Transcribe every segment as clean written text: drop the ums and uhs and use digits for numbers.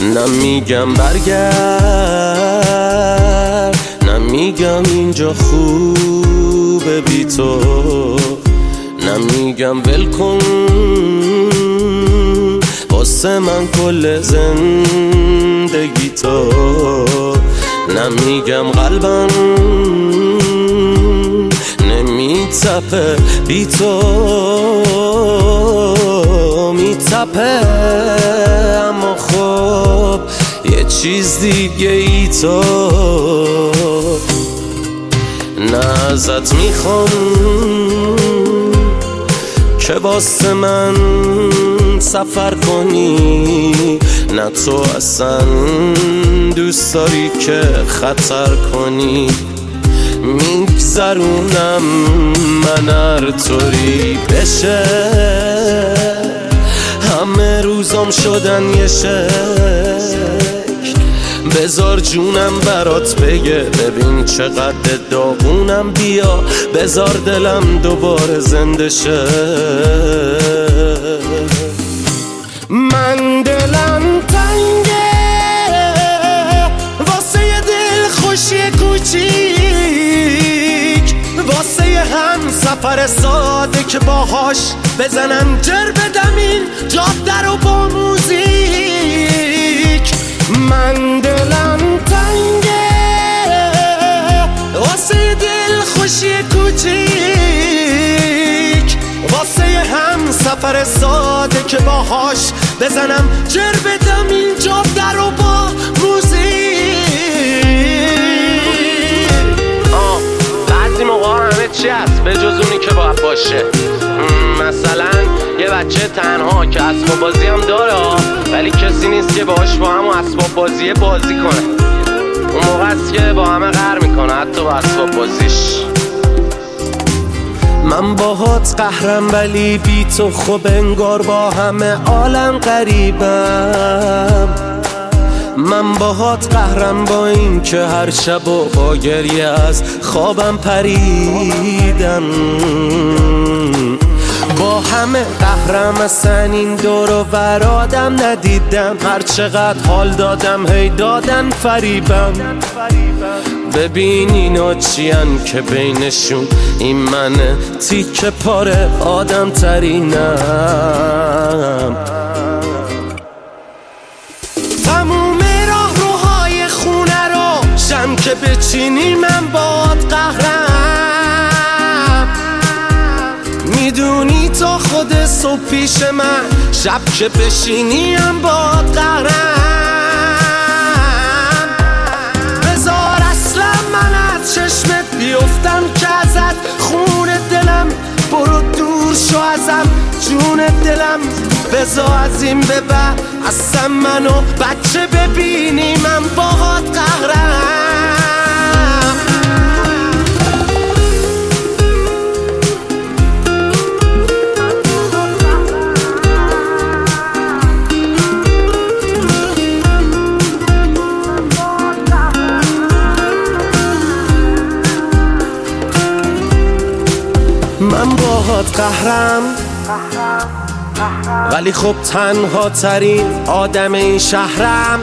نمیگم برگرد، نمیگم اینجا خوبه بی تو، نمیگم ول کن واسه من کل زندگی تو، نمیگم قلبم نمیتپه بی تو، میتپه اما خب یه چیز دیگه ای تو. نه ازت میخوام که واسه من سفر کنی، نه تو اصلا دوست داری که خطر کنی، میگذرونم من هر طوری بشه، همه روزام شدن یه شکل، بذار جونم برات بگه ببین چقدر داغونم، بیا بذار دلم دوباره زنده شه. من دلم تنگه واسه یه دل خوشی کوچیک، واسه یه هم سفر ساده که باهاش بزنم جر بدم این جاده رو با موزیک. من دلم تنگه واسه یه دل خوشی کوچیک، واسه یه هم سفر ساده که باهاش بزنم جر بدم این جاده رو با موزیک. بعضی موقع همه چی هست به جز اونی که باید باشه، مثلا یه بچه تنها که اسباب بازی هم داره ولی کسی نیست که باهاش با هم اسباب بازی کنه، اون موقع است که با همه قهر میکنه حتی با اسباب بازیش. من باهات قهرم ولی بی تو خب انگار با همه عالم غریبم، من باهات قهرم با این که هر شب و با گریه از خوابم پریدم، با همه قهرم اصلا این دور و برادم ندیدم، هر چقدر حال دادم هی دادن فریبم. ببین اینا چیان که بینشون این منه تیکه پاره آدم ترینم. تموم راه روهای خونه رو شم که بچینی من باد قهرم، میدونی تا خود صبح پیش من، شب که بشینی هم باد قهرم. بذار اصلا من از چشمت بیفتم که ازت خون دلم، برو دور شو ازم جون دلم، بذار از این به بعد اصلا منو بچه ببینی من باهات قهرم. من باهات قهرم ولی خب تنها ترین آدم این شهرم،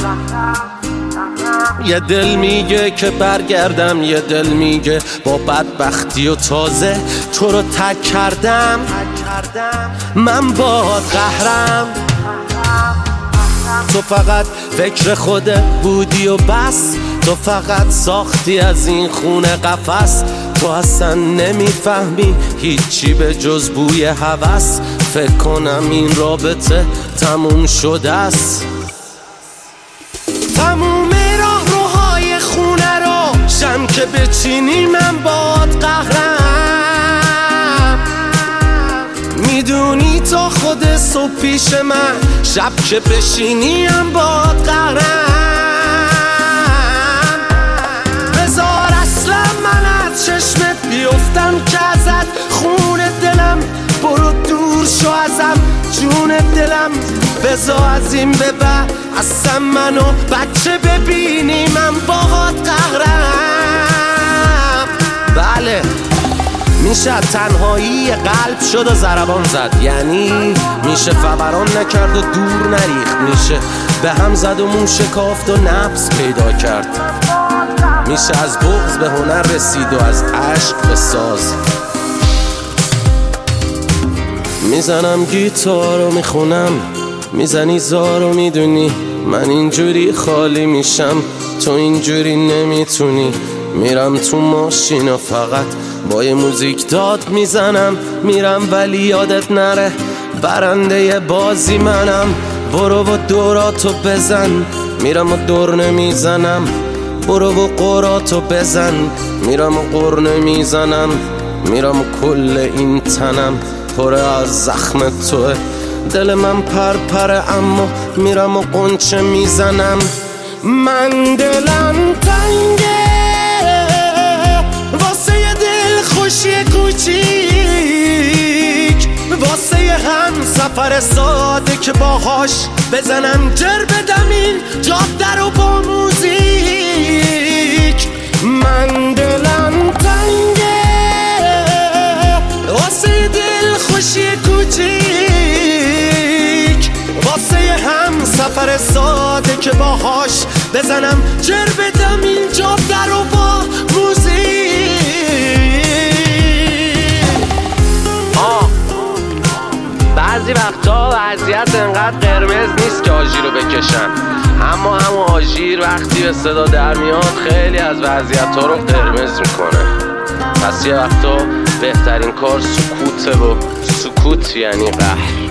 یه دل میگه که برگردم، یه دل میگه با بدبختی و تازه تو رو تک کردم. من باهات قهرم، تو فقط فکر خودت بودی و بس، تو فقط ساختی از این خونه قفس، تو اصلا نمیفهمی هیچی به جز بوی هوس، فکر کنم این رابطه تموم شده است. تموم راه روهای خونه رو شم که بچینی من باد قهرم، میدونی تا خود صبح پیش من، شب که بشینی هم باد قهرم. بذار اصلا من از چشمت بیفتم که ازت خون دلم، برو دور شو ازم جون دلم، بذار از این به بعد اصلا منو بچه ببینی من باهات قهرم. بله میشه تنهایی قلب شد و ضربان زد، یعنی میشه فوران نکرد و دور نریخت، میشه به هم زد و مون شکافت و نفس پیدا کرد، میشه از بغض به هنر رسید و از عشق به ساز. میزنم گیتار و میخونم، میزنی زار و میدونی من اینجوری خالی میشم، تو اینجوری نمیتونی. میرم تو ماشین و فقط با یه موزیک داد میزنم، میرم ولی یادت نره برنده بازی منم. برو و دوراتو بزن، میرم و دور نمیزنم، برو و قراتو بزن، میرم و قر نمیزنم، میرم و کل این تنم پره از زخم توه، دل من پرپره اما میرم و قنچه میزنم. من دلم تنگه واسه یه دل خوشی کوچیک، واسه یه هم سفر ساده که باهاش بزنم جر بدم این جاده رو با موزیک. من دلم تنگه واسه یه دل خوشی کوچیک، واسه یه هم سفر ساده که باهاش بزنم جر بدم این جاده رو با موزیک. بعضی وقتا وضعیت انقدر قرمز نیست که آژیر رو بکشن، اما همون آژیر وقتی به صدا در میاد خیلی از وضعیت ها رو قرمز میکنه. پس یه وقتا بهترین کار سکوته و سکوت یعنی قهر.